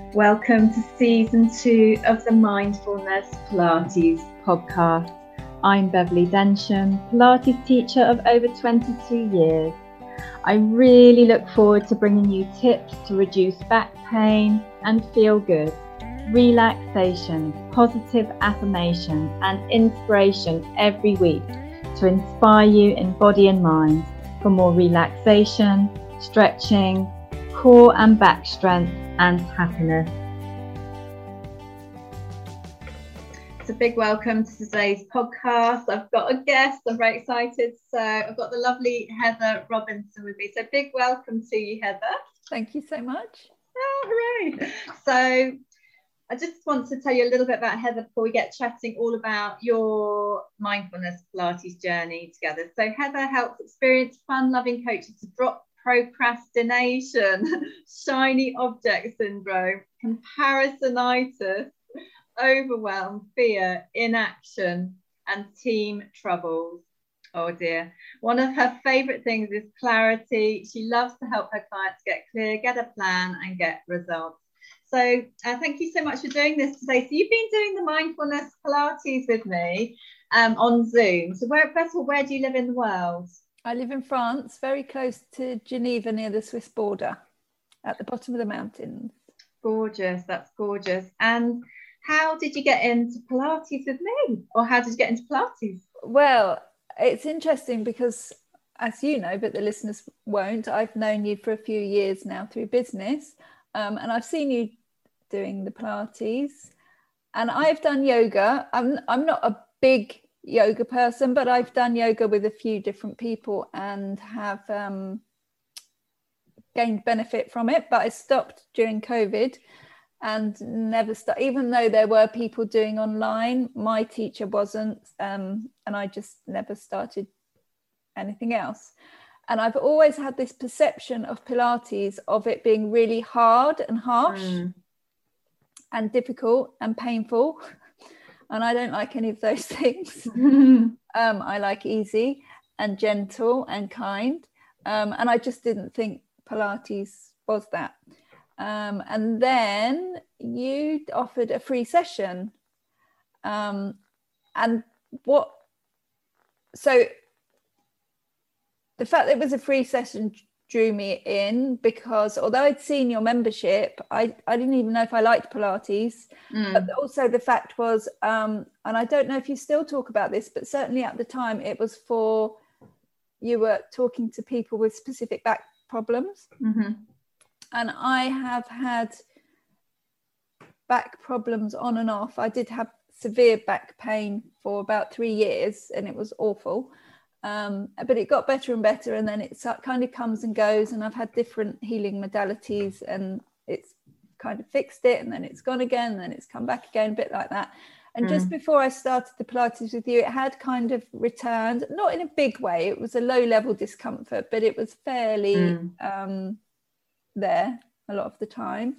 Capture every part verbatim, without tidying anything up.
Welcome to season two of the Mindfulness Pilates podcast. I'm Beverly Densham, Pilates teacher of over twenty-two years. I really look forward to bringing you tips to reduce back pain and feel good, relaxation, positive affirmation and inspiration every week to inspire you in body and mind for more relaxation, stretching, core and back strength and happiness. It's a big welcome to today's podcast. I've got a guest. I'm very excited. So I've got the lovely Heather Robinson with me. So big welcome to you, Heather. Thank you so much. Oh, hooray. So I just want to tell you a little bit about Heather before we get chatting all about your mindfulness Pilates journey together. So Heather helps experienced, fun-loving coaches to drop procrastination, shiny object syndrome, comparisonitis, overwhelm, fear, inaction, and team troubles. Oh dear. One of her favourite things is clarity. She loves to help her clients get clear, get a plan, and get results. So uh, thank you so much for doing this today. So you've been doing the mindfulness Pilates with me um, on Zoom. So where, first of all, where do you live in the world? I live in France, very close to Geneva, near the Swiss border, at the bottom of the mountains. Gorgeous, that's gorgeous. And how did you get into Pilates with me? Or how did you get into Pilates? Well, it's interesting because, as you know, but the listeners won't, I've known you for a few years now through business, um, and I've seen you doing the Pilates, and I've done yoga. I'm, I'm not a big yoga person, but I've done yoga with a few different people and have um, gained benefit from it, but I stopped during COVID and never started, even though there were people doing online. My teacher wasn't, um, and I just never started anything else. And I've always had this perception of Pilates of it being really hard and harsh mm. and difficult and painful. And I don't like any of those things. um, I like easy and gentle and kind. Um, and I just didn't think Pilates was that. Um, and then you offered a free session. Um, and what, so the fact that it was a free session drew me in, because although I'd seen your membership, I, I didn't even know if I liked Pilates. Mm. But also the fact was, um, and I don't know if you still talk about this, but certainly at the time it was for, you were talking to people with specific back problems. Mm-hmm. And I have had back problems on and off. I did have severe back pain for about three years and it was awful. Um, but it got better and better, and then it kind of comes and goes, and I've had different healing modalities and it's kind of fixed it, and then it's gone again, and then it's come back again, a bit like that. And mm. just before I started the Pilates with you, it had kind of returned, not in a big way, it was a low level discomfort, but it was fairly mm. um, there a lot of the time.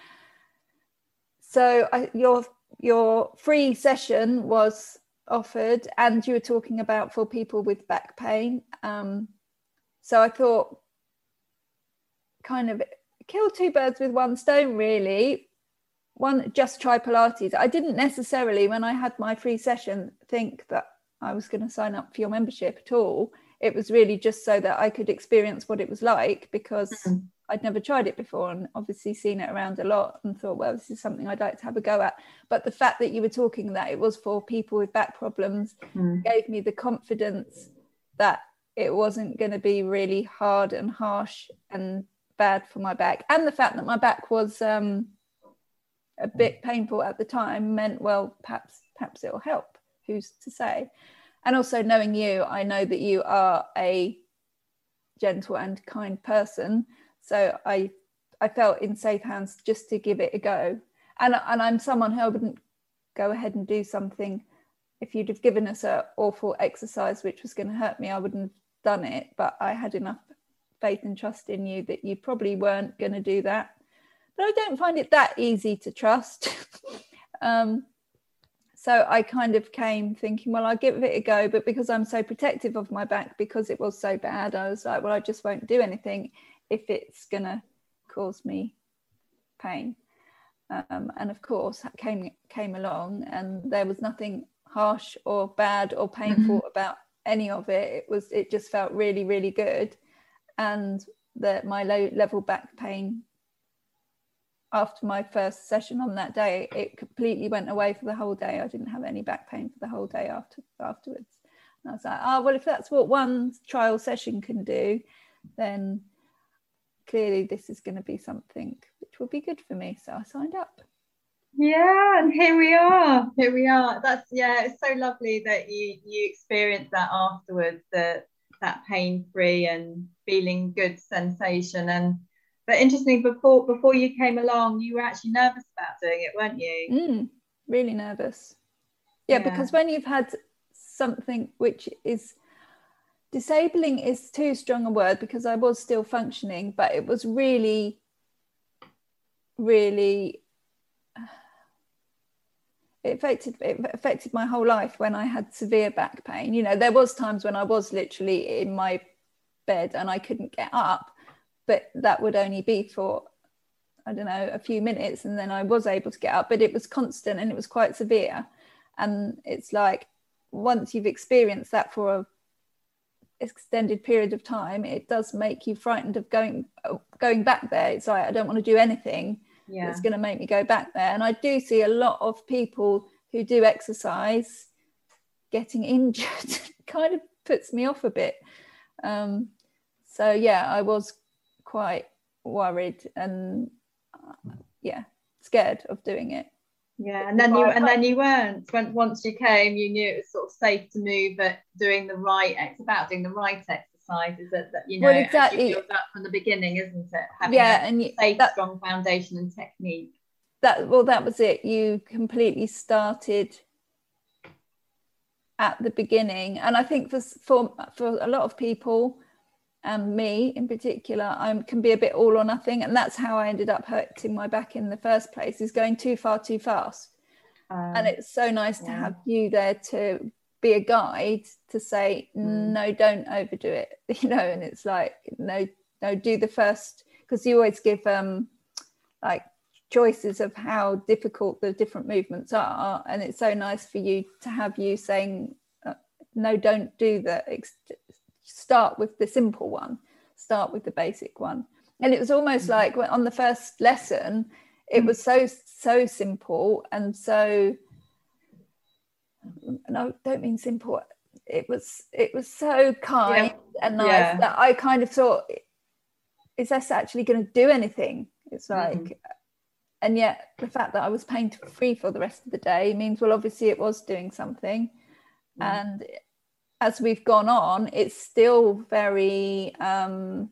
So I, your your free session was offered, and you were talking about for people with back pain, um so I thought, kind of kill two birds with one stone, really. One, just try Pilates. I didn't necessarily, when I had my free session, think that I was going to sign up for your membership at all. It was really just so that I could experience what it was like, because mm-hmm. I'd never tried it before, and obviously seen it around a lot, and thought, well, this is something I'd like to have a go at. But the fact that you were talking that it was for people with back problems mm. gave me the confidence that it wasn't going to be really hard and harsh and bad for my back. And the fact that my back was um, a bit painful at the time meant, well, perhaps perhaps it'll help. Who's to say? And also knowing you, I know that you are a gentle and kind person. So I I felt in safe hands just to give it a go. And, and I'm someone who I wouldn't go ahead and do something. If you'd have given us an awful exercise which was going to hurt me, I wouldn't have done it. But I had enough faith and trust in you that you probably weren't going to do that. But I don't find it that easy to trust. um, so I kind of came thinking, well, I'll give it a go. But because I'm so protective of my back, because it was so bad, I was like, well, I just won't do anything if it's going to cause me pain. Um, and of course came came along, and there was nothing harsh or bad or painful mm-hmm. about any of it. It was it just felt really, really good. And that my low level back pain after my first session on that day, it completely went away for the whole day. I didn't have any back pain for the whole day after afterwards. And I was like, oh, well, if that's what one trial session can do, then clearly this is going to be something which will be good for me. So I signed up. Yeah, and here we are. Here we are. That's yeah. It's so lovely that you you experienced that afterwards. That that pain-free and feeling good sensation. And but interesting, before before you came along, you were actually nervous about doing it, weren't you? Mm, really nervous. Yeah, yeah, because when you've had something which is disabling is too strong a word, because I was still functioning, but it was really, really. It affected it affected my whole life when I had severe back pain. You know, there was times when I was literally in my bed and I couldn't get up, but that would only be for, I don't know, a few minutes, and then I was able to get up, but it was constant and it was quite severe. And it's like, once you've experienced that for a extended period of time, it does make you frightened of going going back there. It's like, I don't want to do anything yeah. that's going to make me go back there. And I do see a lot of people who do exercise getting injured. Kind of puts me off a bit. Um, so yeah, I was quite worried and uh, yeah, scared of doing it. Yeah, and then you and then you weren't. When once you came, you knew it was sort of safe to move, but doing the right. It's about doing the right exercises that, that you know. Well, exactly. You build up from the beginning, isn't it? Having yeah, a and you, safe, that, strong foundation and technique. That well, that was it. You completely started at the beginning, and I think for for for a lot of people, and me in particular, I can be a bit all or nothing, and that's how I ended up hurting my back in the first place, is going too far too fast. Um, and it's so nice yeah. to have you there to be a guide to say mm. no, don't overdo it, you know. And it's like, no no do the first, because you always give um like choices of how difficult the different movements are, and it's so nice for you to have you saying uh, no, don't do the ex- start with the simple one, start with the basic one. And it was almost mm. like on the first lesson, it mm. was so so simple, and so, no, don't mean simple, it was it was so kind yeah. and nice yeah. that I kind of thought, is this actually going to do anything? It's like mm. and yet the fact that I was pain free for the rest of the day means, well, obviously it was doing something. mm. And as we've gone on, it's still very um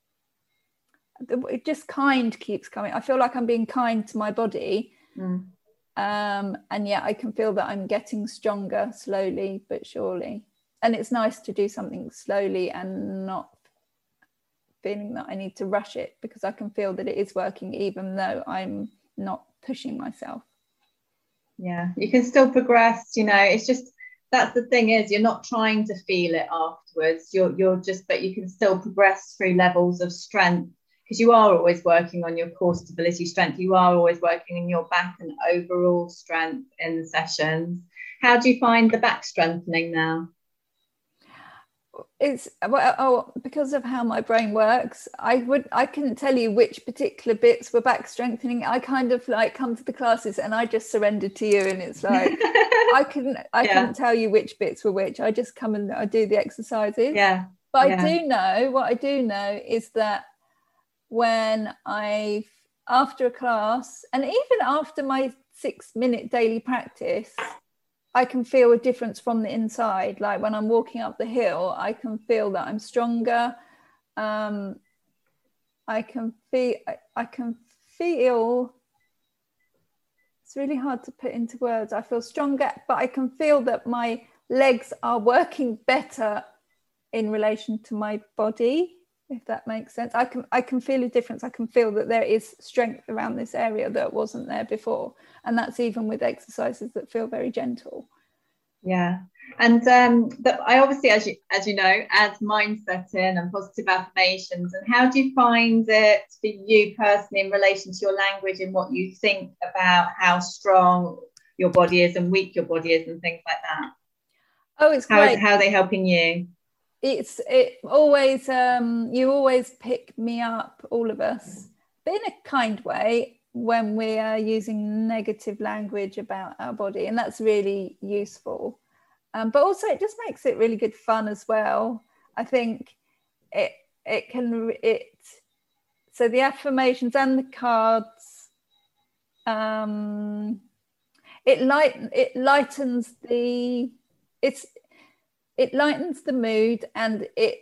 it just kind keeps coming. I feel like I'm being kind to my body. mm. um and yet I can feel that I'm getting stronger slowly but surely. And it's nice to do something slowly and not feeling that I need to rush it, because I can feel that it is working even though I'm not pushing myself. Yeah, you can still progress, you know. It's just, that's the thing, is you're not trying to feel it afterwards, you're you're just, but you can still progress through levels of strength, because you are always working on your core stability strength, you are always working on your back and overall strength in the sessions. How do you find the back strengthening now? It's well, oh, because of how my brain works, I would I couldn't tell you which particular bits were back strengthening. I kind of like come to the classes and I just surrendered to you, and it's like I couldn't I yeah. couldn't tell you which bits were which. I just come and I do the exercises. Yeah. But yeah. I do know what I do know is that when I after a class, and even after my six minute daily practice, I can feel a difference from the inside. Like when I'm walking up the hill, I can feel that I'm stronger. Um, I can feel, I, I can feel, it's really hard to put into words. I feel stronger, but I can feel that my legs are working better in relation to my body, if that makes sense. I can, I can feel a difference. I can feel that there is strength around this area that wasn't there before. And that's even with exercises that feel very gentle. Yeah. And um, but I obviously, as you as you know, add mindset in and positive affirmations. And how do you find it for you personally in relation to your language and what you think about how strong your body is and weak your body is and things like that? Oh, it's how great. Is, how are they helping you? It's it always um, you always pick me up, all of us, but in a kind way when we are using negative language about our body, and that's really useful. Um, but also it just makes it really good fun as well. I think it it can it so the affirmations and the cards, um, it light it lightens the it's it lightens the mood, and it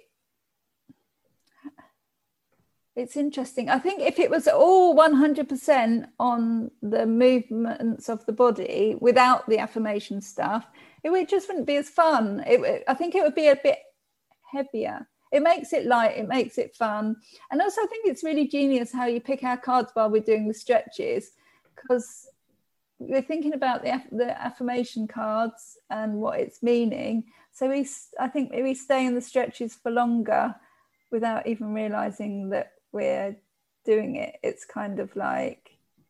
it's interesting. I think if it was all one hundred percent on the movements of the body without the affirmation stuff, it would just wouldn't be as fun. It, I think it would be a bit heavier. It makes it light, it makes it fun. And also I think it's really genius how you pick our cards while we're doing the stretches, because we're thinking about the, the affirmation cards and what it's meaning. So we, I think we stay in the stretches for longer without even realizing that we're doing it. It's kind of like,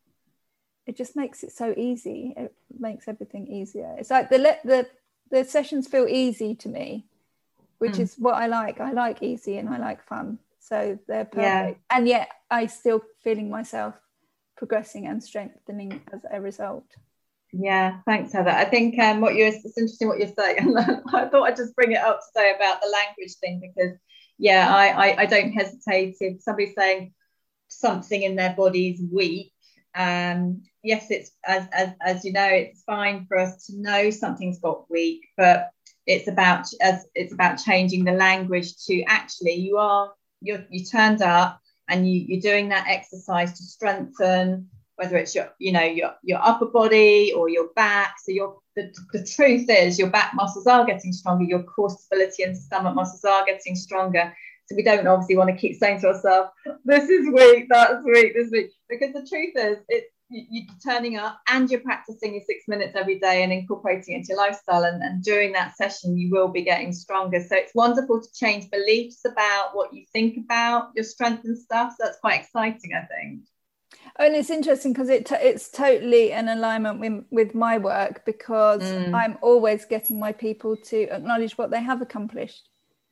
it just makes it so easy. It makes everything easier. It's like the the the sessions feel easy to me, which mm. is what I like. I like easy and I like fun. So they're perfect. Yeah. And yet I still feeling myself progressing and strengthening as a result. Yeah, thanks, Heather. I think um, what you're, it's interesting what you're saying. I thought I'd just bring it up to say about the language thing, because yeah, I, I, I don't hesitate if somebody's saying something in their body's weak. Um, yes, it's as, as as you know, it's fine for us to know something's got weak, but it's about as it's about changing the language to actually you are you you turned up and you you're doing that exercise to strengthen, whether it's your you know your your upper body or your back. So your the, the truth is your back muscles are getting stronger, your core stability and stomach muscles are getting stronger. So we don't obviously want to keep saying to ourselves, this is weak, that's weak, this is weak. Because the truth is, it's you, you're turning up and you're practicing your six minutes every day and incorporating it into your lifestyle. And, and during that session, you will be getting stronger. So it's wonderful to change beliefs about what you think about your strength and stuff. So that's quite exciting, I think. Oh, and it's interesting because it t- it's totally in alignment with, with my work, because mm. I'm always getting my people to acknowledge what they have accomplished.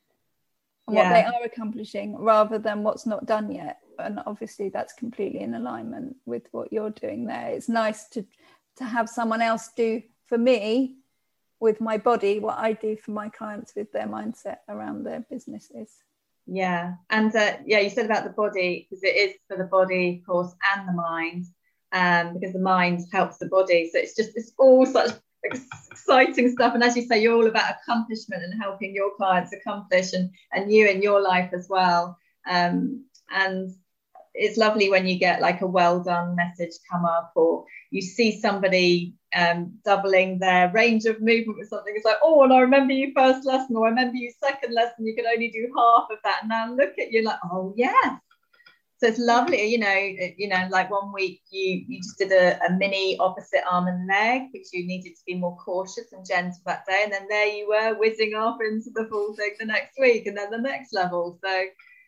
And yeah. what they are accomplishing rather than what's not done yet. And obviously that's completely in alignment with what you're doing there. It's nice to to have someone else do for me with my body what I do for my clients with their mindset around their businesses. Yeah. And uh, yeah, you said about the body, because it is for the body, of course, and the mind, um, because the mind helps the body. So it's just, it's all such exciting stuff. And as you say, you're all about accomplishment and helping your clients accomplish, and and you in your life as well. Um and it's lovely when you get like a well done message come up, or you see somebody um doubling their range of movement with something. It's like, oh, and I remember you first lesson, or I remember you second lesson, you could only do half of that, and now look at you, like, oh yes. So it's lovely, you know, you know, like one week you, you just did a, a mini opposite arm and leg, which you needed to be more cautious and gentle that day. And then there you were whizzing off into the full thing the next week, and then the next level. So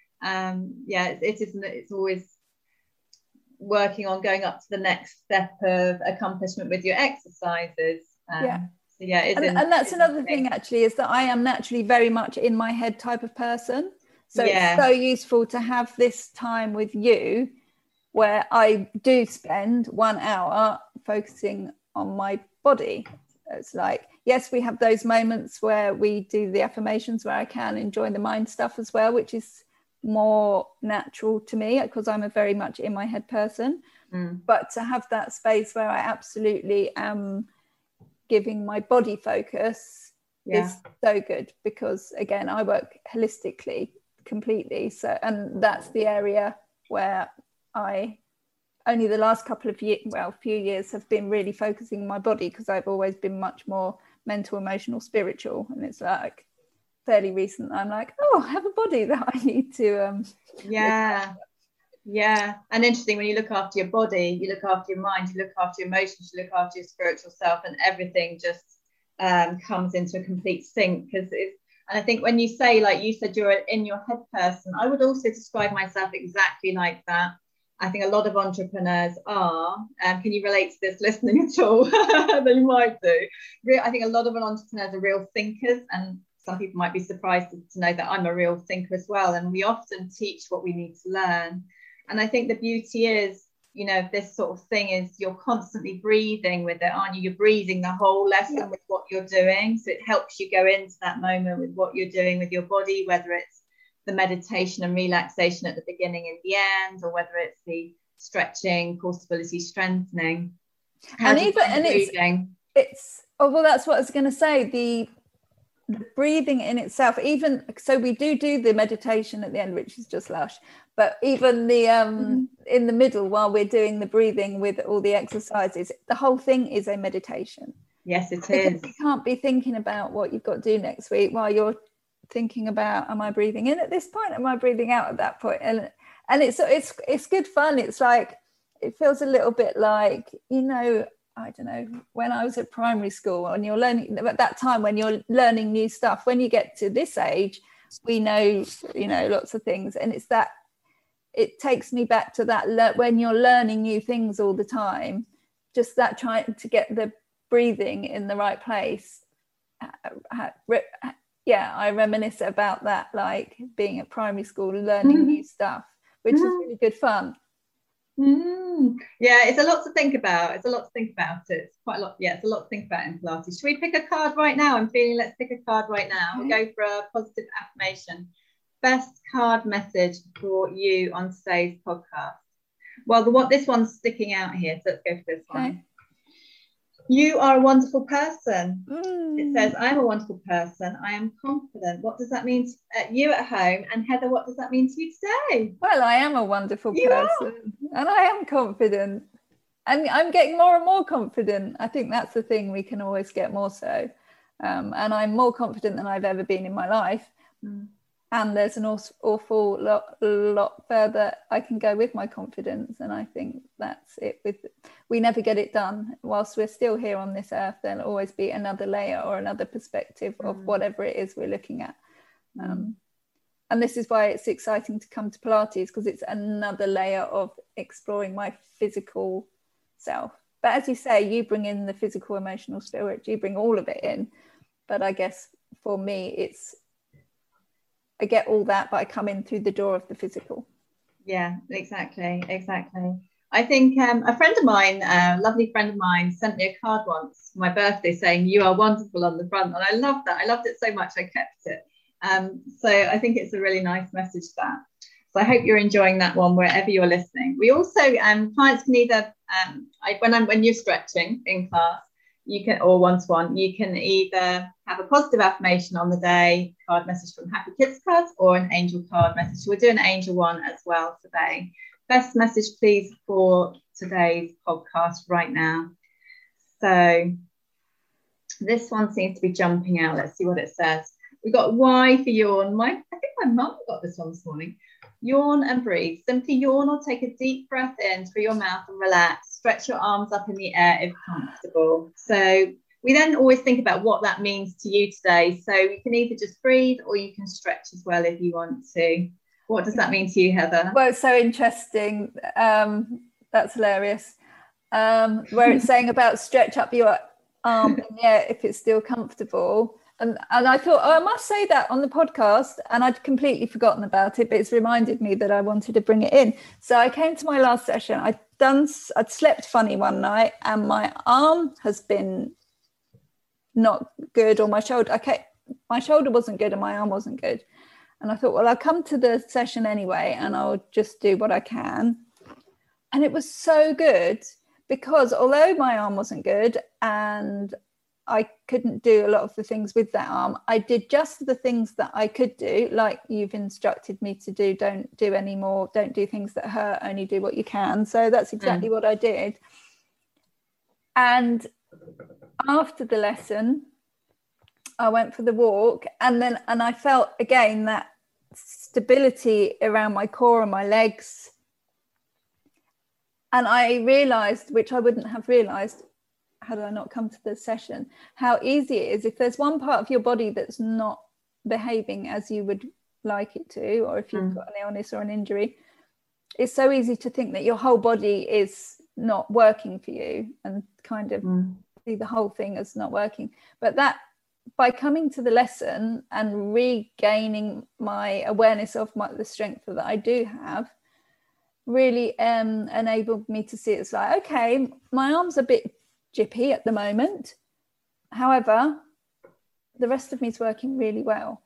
um, yeah, it, it isn't, it's always working on going up to the next step of accomplishment with your exercises. Um, yeah. So yeah, it's and, and that's another thing actually, is that I am naturally very much in my head type of person. So yeah. It's so useful to have this time with you where I do spend one hour focusing on my body. It's like, yes, we have those moments where we do the affirmations where I can enjoy the mind stuff as well, which is more natural to me because I'm a very much in my head person. Mm. But to have that space where I absolutely am giving my body focus yeah. is so good, because again, I work holistically completely, so and that's the area where I only the last couple of years well few years have been really focusing on my body, because I've always been much more mental, emotional, spiritual, and it's like fairly recent I'm like, oh, I have a body that I need to um yeah yeah and interesting, when you look after your body, you look after your mind, you look after your emotions, you look after your spiritual self, and everything just um, comes into a complete sync. Because it's, and I think when you say, like you said, you're an in your head person, I would also describe myself exactly like that. I think a lot of entrepreneurs are. Um, can you relate to this listening at all? They might do. I think a lot of entrepreneurs are real thinkers, and some people might be surprised to know that I'm a real thinker as well. And we often teach what we need to learn. And I think the beauty is, you know, this sort of thing is you're constantly breathing with it, aren't you? You're breathing the whole lesson yeah. with what you're doing. So it helps you go into that moment with what you're doing with your body, whether it's the meditation and relaxation at the beginning and the end, or whether it's the stretching, core stability, strengthening. How and do you even find and breathing? It's, it's oh well, that's what I was going to say. The, the breathing in itself, even so, we do do the meditation at the end, which is just lush. But even the um, mm-hmm. in the middle, while we're doing the breathing with all the exercises, the whole thing is a meditation. Yes, it because is. You can't be thinking about what you've got to do next week while you're thinking about, am I breathing in at this point, am I breathing out at that point? And and it's it's it's good fun. It's like, it feels a little bit like, you know, I don't know, when I was at primary school and you're learning at that time, when you're learning new stuff, when you get to this age, we know, you know, lots of things, and it's that it takes me back to that le- when you're learning new things all the time, just that trying to get the breathing in the right place. Yeah, I reminisce about that, like being at primary school, learning mm. new stuff, which mm. is really good fun. Mm. Yeah, it's a lot to think about. It's a lot to think about. It's quite a lot. Yeah, it's a lot to think about in Pilates. Should we pick a card right now? I'm feeling, let's pick a card right now. Okay. We'll go for a positive affirmation. Best card message for you on today's podcast. Well, the what this one's sticking out here, so let's go for this one. Okay. You are a wonderful person. Mm. It says, I'm a wonderful person. I am confident. What does that mean to uh, you at home? And Heather, what does that mean to you today? Well, I am a wonderful you person are. And I am confident. And I'm getting more and more confident. I think that's the thing, we can always get more so. Um, and I'm more confident than I've ever been in my life. Mm. And there's an awful lot, lot further I can go with my confidence. And I think that's it. With we never get it done. Whilst we're still here on this earth, there'll always be another layer or another perspective of mm. whatever it is we're looking at. Mm. Um, and this is why it's exciting to come to Pilates, because it's another layer of exploring my physical self. But as you say, you bring in the physical, emotional, spirit, you bring all of it in. But I guess for me, it's, I get all that, but I come in through the door of the physical. Yeah, exactly, exactly. I think um, a friend of mine, a lovely friend of mine, sent me a card once for my birthday saying, you are wonderful on the front. And I loved that. I loved it so much, I kept it. Um, so I think it's a really nice message, that. So I hope you're enjoying that one wherever you're listening. We also, um, clients can either, um, I, when, I'm, when you're stretching in class, you can, or one-to-one, you can either have a positive affirmation on the day, card message from Happy Kids Cards, or an angel card message. So we're doing an angel one as well today. Best message, please, for today's podcast right now. So this one seems to be jumping out. Let's see what it says. We got Y for yawn. My, I think my mum got this one this morning. Yawn and breathe. Simply yawn or take a deep breath in through your mouth and relax. Stretch your arms up in the air if comfortable. So we then always think about what that means to you today. So you can either just breathe or you can stretch as well if you want to. What does that mean to you, Heather? Well, it's so interesting. Um, that's hilarious. Um, where it's saying about stretch up your arm in the air if it's still comfortable. And, and I thought, oh, I must say that on the podcast, and I'd completely forgotten about it, but it's reminded me that I wanted to bring it in. So I came to my last session. I'd done, I'd slept funny one night, and my arm has been not good, or my shoulder. Okay, my shoulder wasn't good, and my arm wasn't good. And I thought, well, I'll come to the session anyway, and I'll just do what I can. And it was so good, because although my arm wasn't good and I couldn't do a lot of the things with that arm, I did just the things that I could do, like you've instructed me to do. Don't do any more, don't do things that hurt, only do what you can. So that's exactly mm. what I did. And after the lesson, I went for the walk, and then and I felt again that stability around my core and my legs. And I realized, which I wouldn't have realized, how did I not come to the session? How easy it is if there's one part of your body that's not behaving as you would like it to, or if you've mm. got an illness or an injury, it's so easy to think that your whole body is not working for you and kind of mm. see the whole thing as not working. But that, by coming to the lesson and regaining my awareness of my, the strength that I do have, really um, enabled me to see it's like, okay, my arm's a bit jippy at the moment. However, the rest of me is working really well.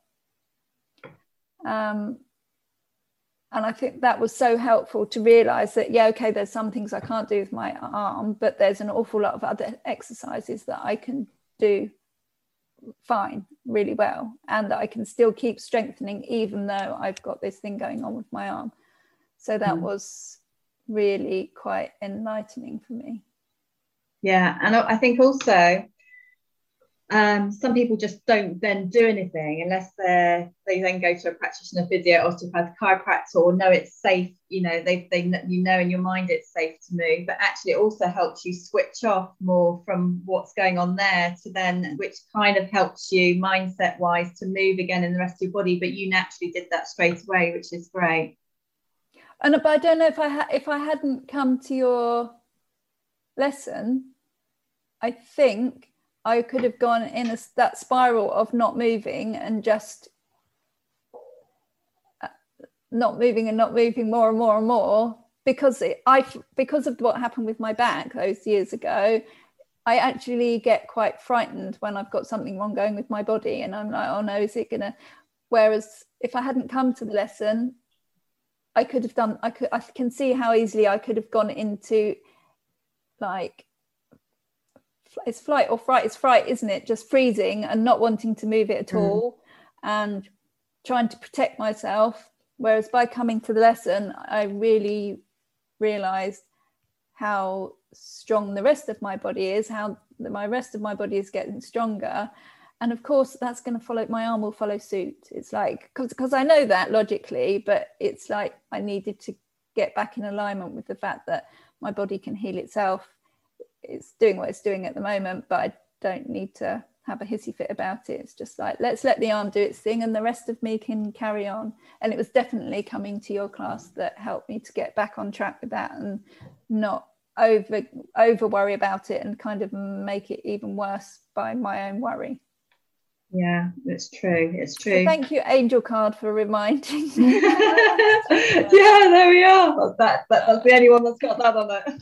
Um, and I think that was so helpful to realize that, yeah, okay, there's some things I can't do with my arm, but there's an awful lot of other exercises that I can do fine, really well, and that I can still keep strengthening even though I've got this thing going on with my arm. So that mm. was really quite enlightening for me. Yeah, and I think also um, some people just don't then do anything unless they they then go to a practitioner, physio, osteopath, chiropractor, or know it's safe. You know, they they you know in your mind it's safe to move, but actually it also helps you switch off more from what's going on there to then, which kind of helps you mindset wise to move again in the rest of your body. But you naturally did that straight away, which is great. And but I don't know if I ha- if I hadn't come to your lesson, I think I could have gone in a, that spiral of not moving and just uh, not moving and not moving more and more and more because it, I because of what happened with my back those years ago. I actually get quite frightened when I've got something wrong going with my body, and I'm like, oh no, is it gonna? Whereas if I hadn't come to the lesson, I could have done, I could, I can see how easily I could have gone into like, it's flight or fright, it's fright, isn't it? Just freezing and not wanting to move it at mm. all and trying to protect myself. Whereas by coming to the lesson, I really realized how strong the rest of my body is, how my rest of my body is getting stronger. And of course, that's going to follow, my arm will follow suit. It's like, because I know that logically, but it's like I needed to get back in alignment with the fact that my body can heal itself. It's doing what it's doing at the moment, but I don't need to have a hissy fit about it. It's just like, let's let the arm do its thing and the rest of me can carry on. And it was definitely coming to your class that helped me to get back on track with that and not over, over worry about it and kind of make it even worse by my own worry. Yeah, it's true. It's true. So thank you, Angel Card, for reminding me. Yeah, there we are. That, that that's the only one that's got that on it.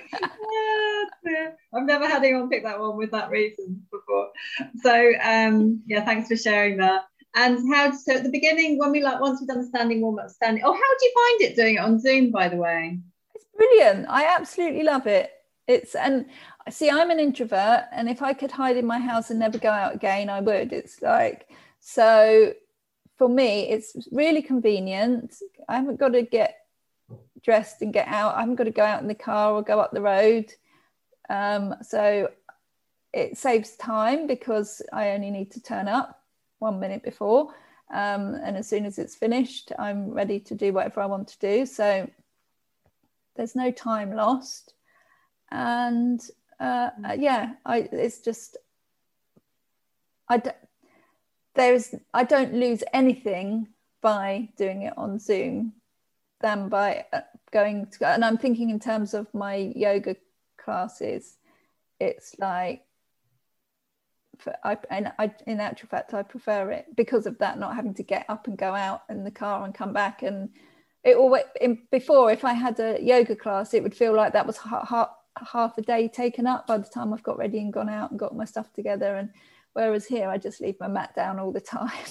Yeah, I've never had anyone pick that one with that reason before. So um, yeah, thanks for sharing that. And how? So at the beginning, when we like once we've done the standing warm up, standing. Oh, how do you find it doing it on Zoom? By the way, it's brilliant. I absolutely love it. It's and. See, I'm an introvert, and if I could hide in my house and never go out again, I would. It's like, so for me, it's really convenient. I haven't got to get dressed and get out. I haven't got to go out in the car or go up the road. Um, so it saves time because I only need to turn up one minute before. Um, and as soon as it's finished, I'm ready to do whatever I want to do. So there's no time lost. And Uh, uh, yeah, I, it's just, I, d- there's, I don't lose anything by doing it on Zoom than by going to, and I'm thinking in terms of my yoga classes, it's like, for, I, and I, in actual fact, I prefer it because of that, not having to get up and go out in the car and come back. And it always, in, before, if I had a yoga class, it would feel like that was hard, hard half a day taken up by the time I've got ready and gone out and got my stuff together. And whereas here I just leave my mat down all the time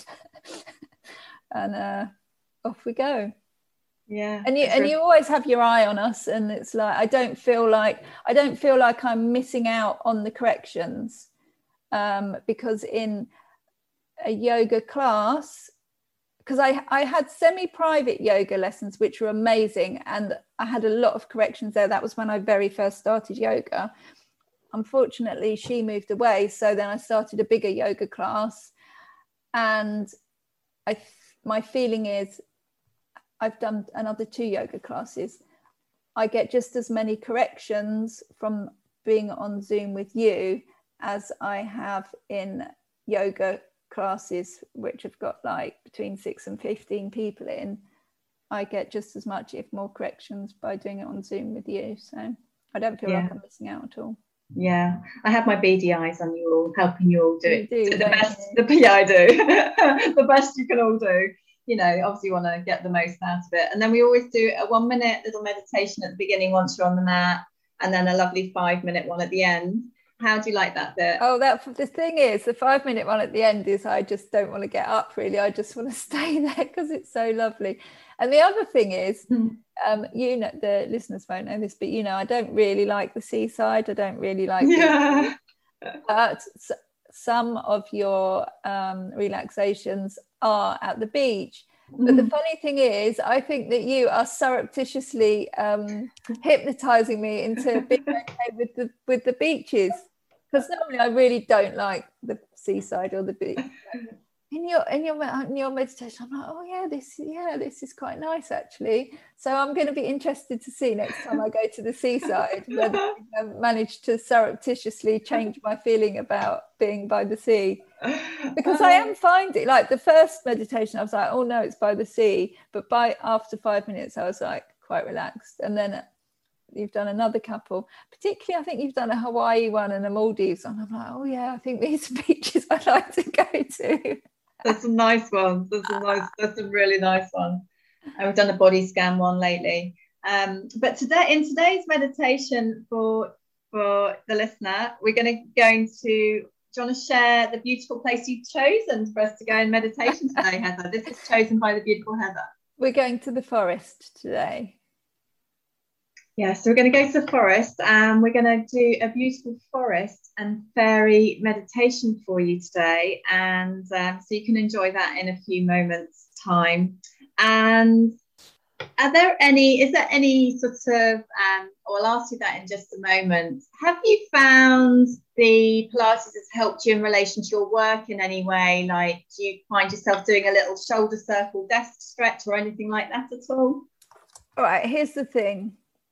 and uh off we go. Yeah, and you and really- you always have your eye on us, and it's like I don't feel like I don't feel like I'm missing out on the corrections, um because in a yoga class, because I, I had semi-private yoga lessons, which were amazing. And I had a lot of corrections there. That was when I very first started yoga. Unfortunately, she moved away. So then I started a bigger yoga class. And I, my feeling is I've done another two yoga classes. I get just as many corrections from being on Zoom with you as I have in yoga classes, which have got like between six and fifteen people in. I get just as much, if more, corrections by doing it on Zoom with you. So I don't feel yeah. like I'm missing out at all. Yeah, I have my beady eyes on you all, helping you all do you it do, the best. The, yeah, I do. The best you can all do. You know, obviously you want to get the most out of it. And then we always do a one minute little meditation at the beginning once you're on the mat, and then a lovely five minute one at the end. How do you like that bit? Oh, that the thing is, the five minute one at the end is I just don't want to get up really. I just want to stay there because it's so lovely. And the other thing is, um, you know, the listeners won't know this, but you know, I don't really like the seaside. I don't really like yeah. But some of your um, relaxations are at the beach. But the funny thing is, I think that you are surreptitiously um, hypnotizing me into being okay with the with the beaches, because normally I really don't like the seaside or the beach. In your in your in your meditation, I'm like, oh yeah, this yeah, this is quite nice actually. So I'm going to be interested to see next time I go to the seaside whether I've managed to surreptitiously change my feeling about being by the sea. Because I am finding, like the first meditation, I was like, oh no, it's by the sea. But by after five minutes, I was like quite relaxed. And then you've done another couple, particularly I think you've done a Hawaii one and a Maldives. And I'm like, oh yeah, I think these are beaches I'd like to go to. There's some nice ones. There's some nice, there's some really nice ones. And we've done a body scan one lately. Um, but today, in today's meditation for for the listener, we're going to going to. Do you want to share the beautiful place you've chosen for us to go in meditation today, Heather? This is chosen by the beautiful Heather. We're going to the forest today. Yeah, so we're going to go to the forest and we're going to do a beautiful forest and fairy meditation for you today. And um, so you can enjoy that in a few moments' time. And are there any, is there any sort of, um, or I'll ask you that in just a moment. Have you found the Pilates has helped you in relation to your work in any way? Like, do you find yourself doing a little shoulder circle desk stretch or anything like that at all? All right, here's the thing.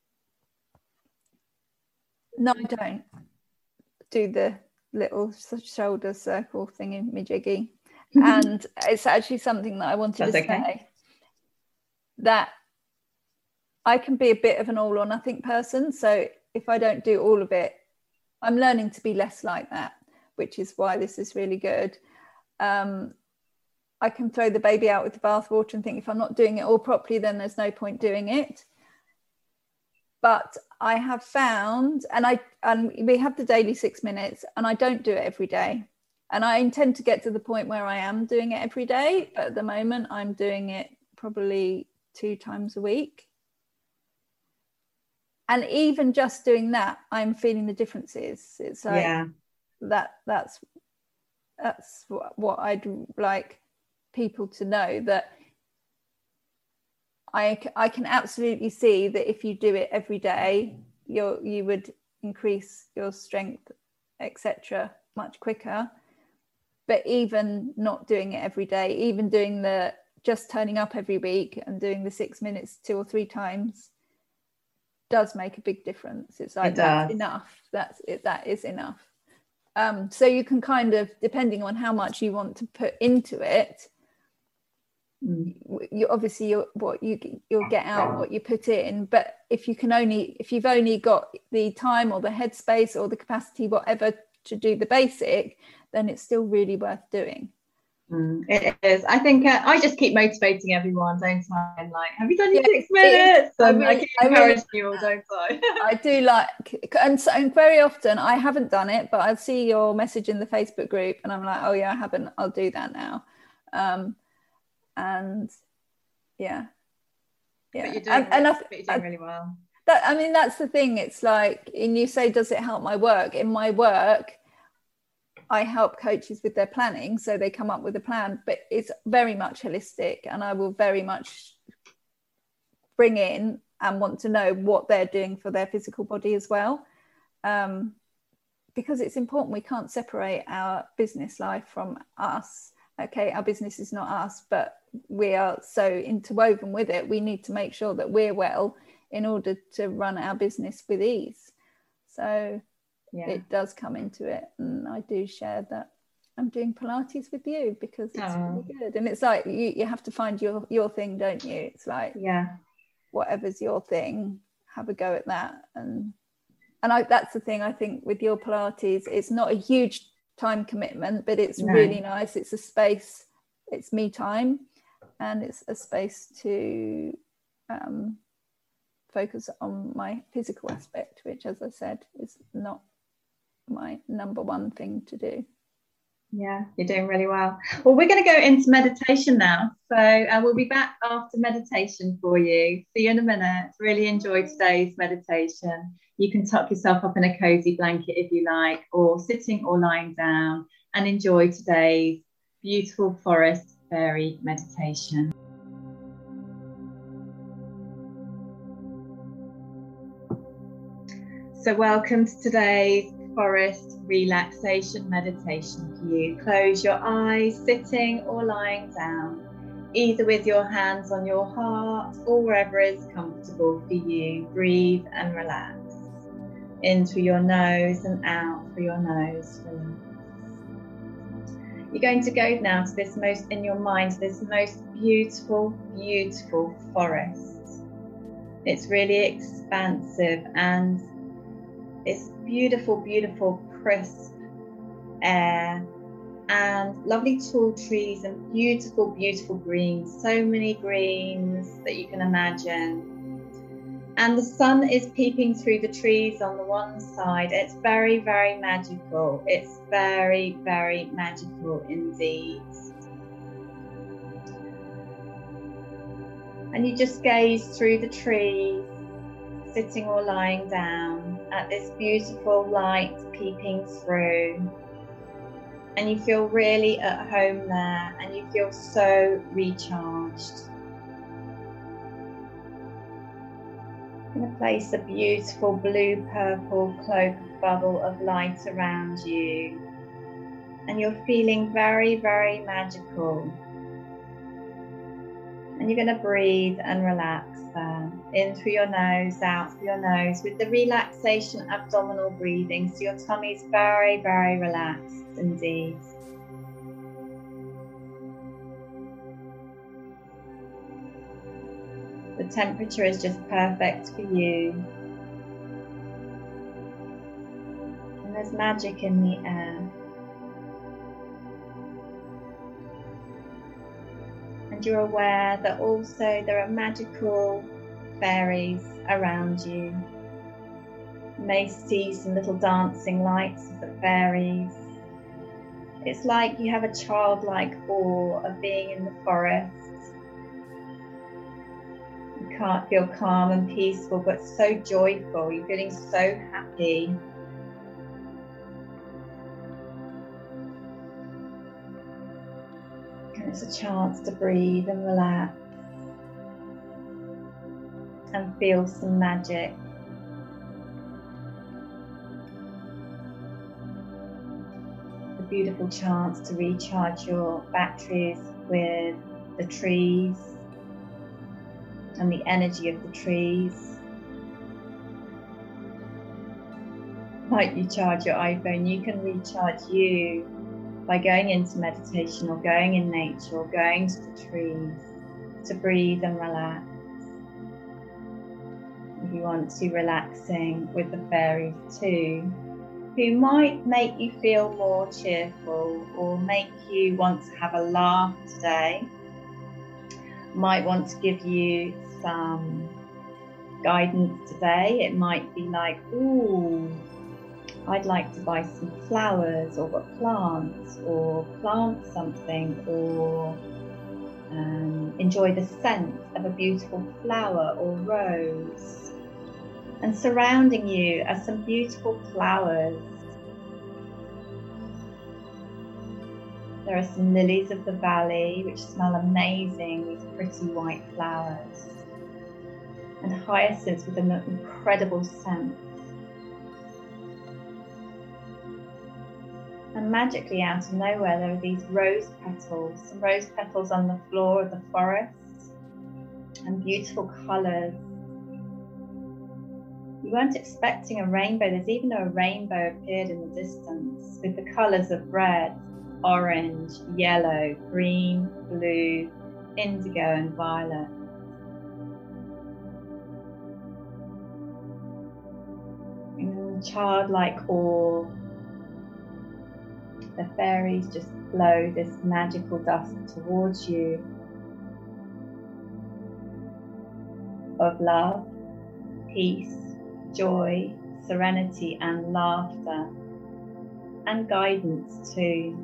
No, I don't do the little shoulder circle thing in majiggy. And it's actually something that I wanted That's to okay. say. That I can be a bit of an all or nothing person. So if I don't do all of it, I'm learning to be less like that, which is why this is really good. Um, I can throw the baby out with the bathwater and think if I'm not doing it all properly, then there's no point doing it. But I have found, and I and we have the daily six minutes, and I don't do it every day. And I intend to get to the point where I am doing it every day. But at the moment, I'm doing it probably two times a week. And even just doing that, I'm feeling the differences. It's like yeah. that. That's that's what, what I'd like people to know, that I, I can absolutely see that if you do it every day, you you would increase your strength, et cetera, much quicker. But even not doing it every day, even doing the just turning up every week and doing the six minutes two or three times, does make a big difference. It's like it that's enough. That's it. That is enough. Um, so you can kind of, depending on how much you want to put into it. You obviously you're, what you you'll get out what you put in, but if you can only if you've only got the time or the headspace or the capacity, whatever, to do the basic, then it's still really worth doing. Mm, it is. I think uh, I just keep motivating everyone, don't I? And like, have you done your yeah, six minutes? And I, really, I keep encouraging really, you all, don't I? I do like, and so and very often I haven't done it, but I see your message in the Facebook group, and I'm like, oh yeah, I haven't. I'll do that now. Um, and yeah, yeah, but you're doing, and, and I, but you're doing really well. That I mean, that's the thing. It's like, and you say, does it help my work? In my work, I help coaches with their planning, so they come up with a plan, but it's very much holistic, and I will very much bring in and want to know what they're doing for their physical body as well, um, because it's important. We can't separate our business life from us. Okay, our business is not us, but we are so interwoven with it. We need to make sure that we're well in order to run our business with ease. So yeah. it does come into it. And I do share that I'm doing Pilates with you because it's Oh. really good. And it's like you, you have to find your your thing, don't you? It's like, yeah, whatever's your thing, have a go at that. And and I that's the thing I think with your Pilates, it's not a huge time commitment, but it's no. really nice. It's a space, it's me time, and it's a space to um, focus on my physical aspect, which, as I said, is not my number one thing to do. Yeah, you're doing really well. Well, we're going to go into meditation now. So uh, we'll be back after meditation for you. See you in a minute. Really enjoyed today's meditation. You can tuck yourself up in a cozy blanket if you like, or sitting or lying down, and enjoy today's beautiful forest fairy meditation. So welcome to today's forest relaxation meditation for you. Close your eyes, sitting or lying down, either with your hands on your heart or wherever is comfortable for you. Breathe and relax. In through your nose and out through your nose. Relax. You're going to go now to this most, in your mind, this most beautiful, beautiful forest. It's really expansive and it's beautiful, beautiful, crisp air and lovely tall trees and beautiful, beautiful greens. So many greens that you can imagine. And the sun is peeping through the trees on the one side. It's very, very magical. It's very, very magical indeed. And you just gaze through the trees, sitting or lying down, at this beautiful light peeping through, and you feel really at home there, and you feel so recharged. I'm going to place a beautiful blue purple cloak bubble of light around you, and you're feeling very, very magical. And you're going to breathe and relax there. In through your nose, out through your nose, with the relaxation abdominal breathing. So your tummy's very, very relaxed indeed. The temperature is just perfect for you. And there's magic in the air. And you're aware that also there are magical fairies around you. You may see some little dancing lights of the fairies. It's like you have a childlike awe of being in the forest. You can't feel calm and peaceful, but so joyful. You're feeling so happy. And it's a chance to breathe and relax and feel some magic. A beautiful chance to recharge your batteries with the trees and the energy of the trees. Like you charge your iPhone, you can recharge you by going into meditation or going in nature or going to the trees to breathe and relax. If you want to, relaxing with the fairies too, who might make you feel more cheerful or make you want to have a laugh today, might want to give you some guidance today. It might be like, ooh, I'd like to buy some flowers or plants or plant something or um, enjoy the scent of a beautiful flower or rose. And surrounding you are some beautiful flowers. There are some lilies of the valley which smell amazing, these pretty white flowers. And hyacinths with an incredible scent. And magically out of nowhere there are these rose petals, some rose petals on the floor of the forest, and beautiful colours. You weren't expecting a rainbow. There's even a rainbow appeared in the distance with the colours of red, orange, yellow, green, blue, indigo and violet. In childlike awe, the fairies just blow this magical dust towards you of love, peace, joy, serenity and laughter, and guidance too.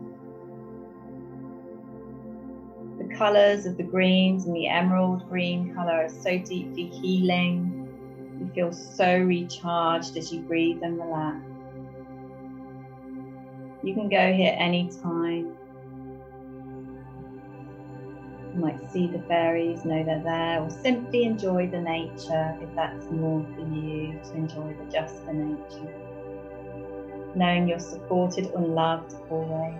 The colours of the greens and the emerald green colour are so deeply healing. You feel so recharged as you breathe and relax. You can go here anytime. You might see the fairies, know they're there, or simply enjoy the nature if that's more for you, to enjoy the just the nature. Knowing you're supported and loved always.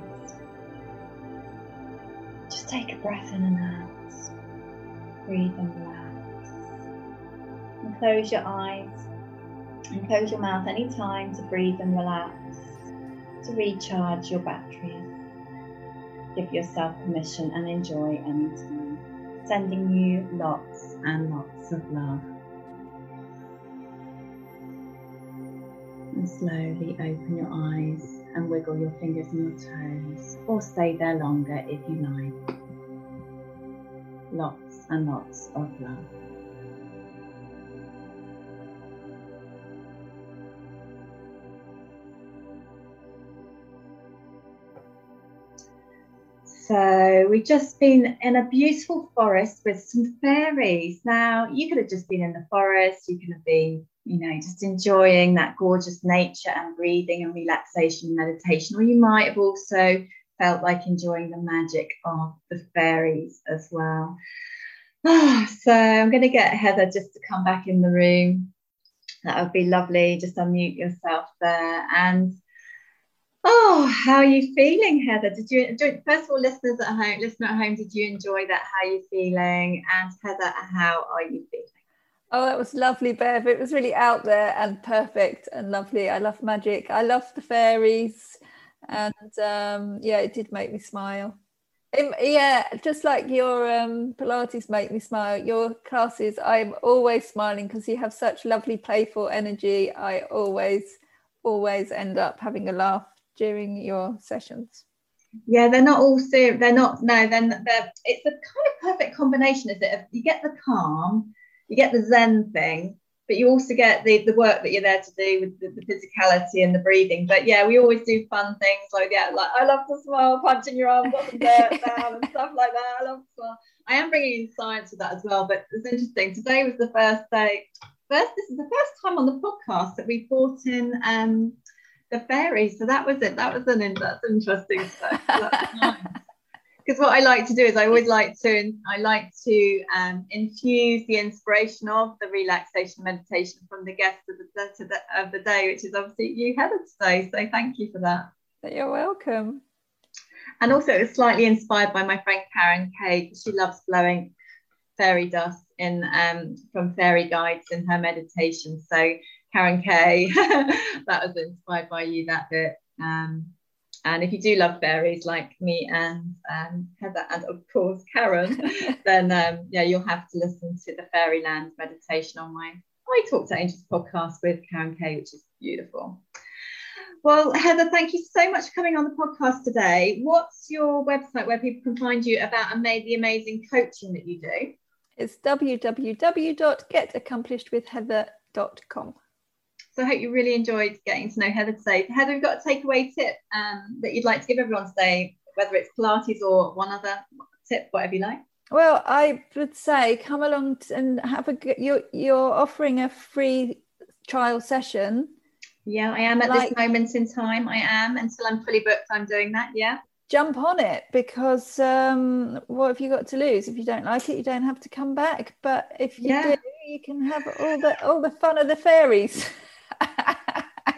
Just take a breath in and out. Breathe and relax. And close your eyes. And close your mouth anytime to breathe and relax. To recharge your batteries. Give yourself permission and enjoy anytime. Sending you lots and lots of love. And slowly open your eyes and wiggle your fingers and your toes, or stay there longer if you like. Lots and lots of love. So we've just been in a beautiful forest with some fairies. Now, you could have just been in the forest, you could have been, you know, just enjoying that gorgeous nature and breathing and relaxation and meditation, or you might have also felt like enjoying the magic of the fairies as well. Oh, so I'm going to get Heather just to come back in the room. That would be lovely. Just unmute yourself there. And oh, how are you feeling, Heather? Did you enjoy, first of all, listeners at home, listener at home, did you enjoy that? How are you feeling? And Heather, how are you feeling? Oh, that was lovely, Bev. It was really out there and perfect and lovely. I love magic. I love the fairies. And um, yeah, it did make me smile. It, yeah, just like your um, Pilates make me smile. Your classes, I'm always smiling because you have such lovely, playful energy. I always, always end up having a laugh during your sessions. Yeah, they're not all serious. They're not, no, then they're, it's a kind of perfect combination, is it? You get the calm, you get the Zen thing, but you also get the, the work that you're there to do with the, the physicality and the breathing. But yeah, we always do fun things like, yeah, like I love to smile, punching your arms up and down and stuff like that. I love to smile. I am bringing in science with that as well, but it's interesting. Today was the first day. First, this is the first time on the podcast that we brought in um, the fairies, so that was it. That was an that's interesting stuff. That's nice. Because what I like to do is I always like to I like to um, infuse the inspiration of the relaxation meditation from the guest of the, the of the day, which is obviously you, Heather, today. So thank you for that. You're welcome. And also, it was slightly inspired by my friend Karen Kay, because she loves blowing fairy dust in um, from fairy guides in her meditation. So Karen Kay, that was inspired by you, that bit. Um, and if you do love fairies like me and um, Heather and of course Karen, then um, yeah, you'll have to listen to the Fairyland meditation on my I Talk to Angels podcast with Karen Kay, which is beautiful. Well, Heather, thank you so much for coming on the podcast today. What's your website where people can find you about the amazing coaching that you do? It's w w w dot get accomplished with heather dot com. So I hope you really enjoyed getting to know Heather today. Heather, we've got a takeaway tip um, that you'd like to give everyone today, whether it's Pilates or one other tip, whatever you like. Well, I would say come along and have a good, you're, you're offering a free trial session. Yeah, I am at like, this moment in time. I am. Until I'm fully booked, I'm doing that, yeah. Jump on it, because um, what have you got to lose? If you don't like it, you don't have to come back. But if you yeah. do, you can have all the all the fun of the fairies.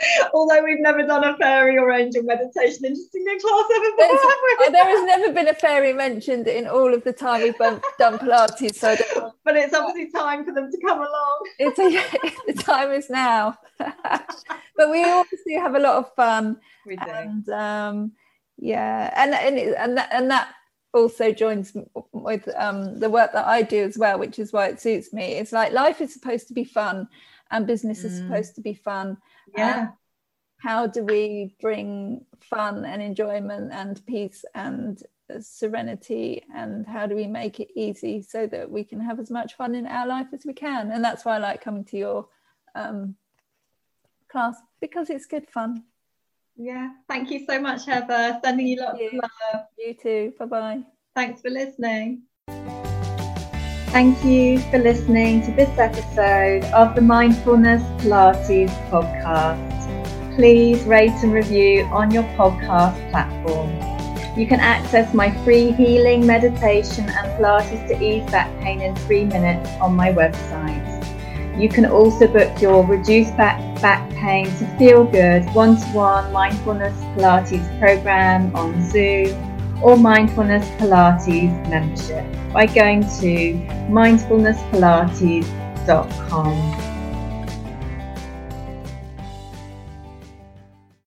Although we've never done a fairy or angel meditation interestingly in class ever before, have we? Oh, there has never been a fairy mentioned in all of the time we've done, done Pilates. So, but it's obviously time for them to come along. It's a, the time is now. But we obviously have a lot of fun. We do. And um, yeah, and and it, and that, and that also joins with um, the work that I do as well, which is why it suits me. It's like life is supposed to be fun, and business mm. is supposed to be fun. Yeah. And how do we bring fun and enjoyment and peace and serenity, and how do we make it easy so that we can have as much fun in our life as we can? And that's why I like coming to your um, class, because it's good fun. Yeah, thank you so much, Heather. Sending you lots of love. You too. Bye-bye. Thanks for listening. Thank you for listening to this episode of the Mindfulness Pilates podcast. Please rate and review on your podcast platform. You can access my free healing meditation and Pilates to ease back pain in three minutes on my website. You can also book your reduced back, back pain to feel good one-to-one mindfulness Pilates program on Zoom or mindfulness Pilates membership by going to mindfulness pilates dot com.